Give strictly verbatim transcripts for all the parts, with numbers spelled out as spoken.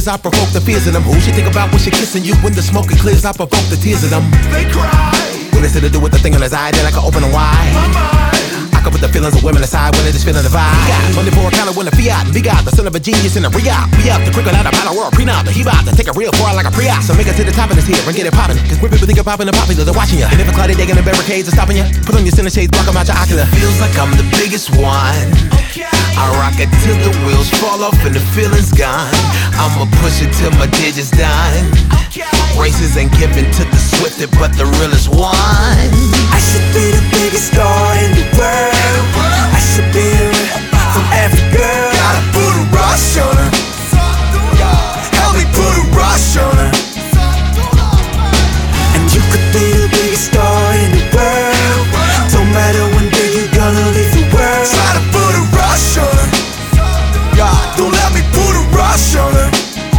years, I provoke the fears in them. Who she think about when she kissing you? When the smoke clears, I provoke the tears of them. They cry. When it's to do with the thing on his eye, then I can open them wide. My mind. I can put the feelings of women aside when they just feeling the vibe. We got twenty-four color when the fiat, and we got the son of a genius in the re-op. We out the cricket out of battle world, prenup. He bout to take a real far like a pre-op. So make it to the top of this here and get it poppin'. Cause where people think of poppin' and popular, they're watching ya. And if a cloudy day in the barricades are stopping ya, put on your center shades, block them out your ocular. Feels like I'm the biggest one. Okay. I rock it till the wheels fall off and the feeling's gone. I'ma push it till my digits done. Okay. Races ain't given to the swiftest, but the realest one. I should be the biggest star in the world. I should be from every girl. Gotta put a rush on her. Help me put a rush on her. And you could be the biggest star in the world. Don't matter when big you gonna leave the world. Try to put a rush on her. God, don't let me put a rush on her.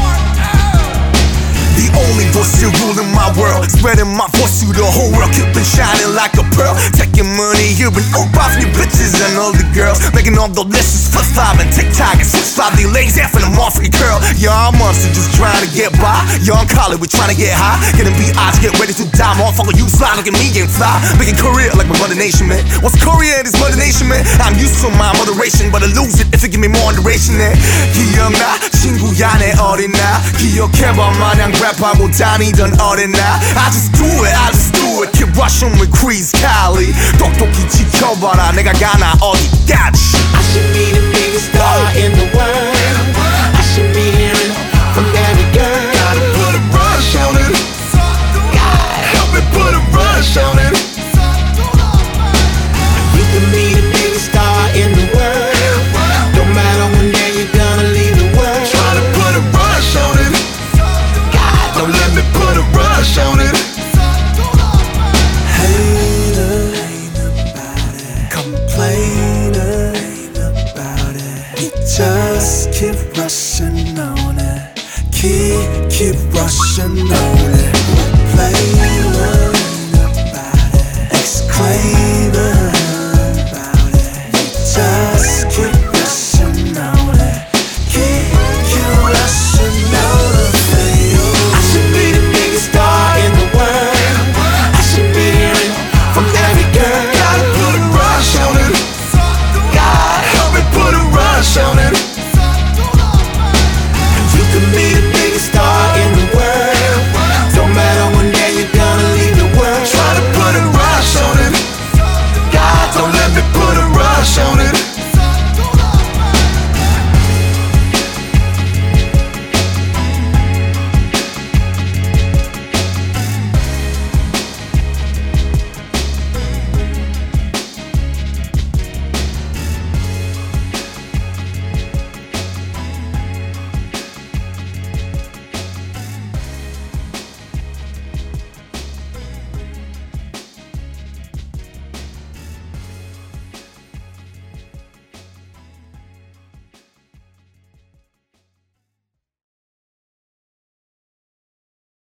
The only voice still ruling my world, spreading my voice to the whole world, keeping shining like a pearl. Taking money, you been up off new bitches and all the girls, making all the lists, flip five and TikTok and switch five. The ladies after the more free curl. Yeah, I'm monster just trying to get by. Young college, we trying to get high, getting B I get ready to die. Motherfucker, you slide, look at me and fly, making career like my mother nation, man. What's Korea and this mother nation, man? I'm used to my moderation, but I lose it if you give me more duration. 기억나 친구야 내 어린 날 기억해봐 마냥 랩하고 다니던 어린 날 I just do it, I just do it. Keep rushing with Chris Cali. 똑똑히 지켜봐라 내가 가나 어디까지. I should be the biggest star in the world.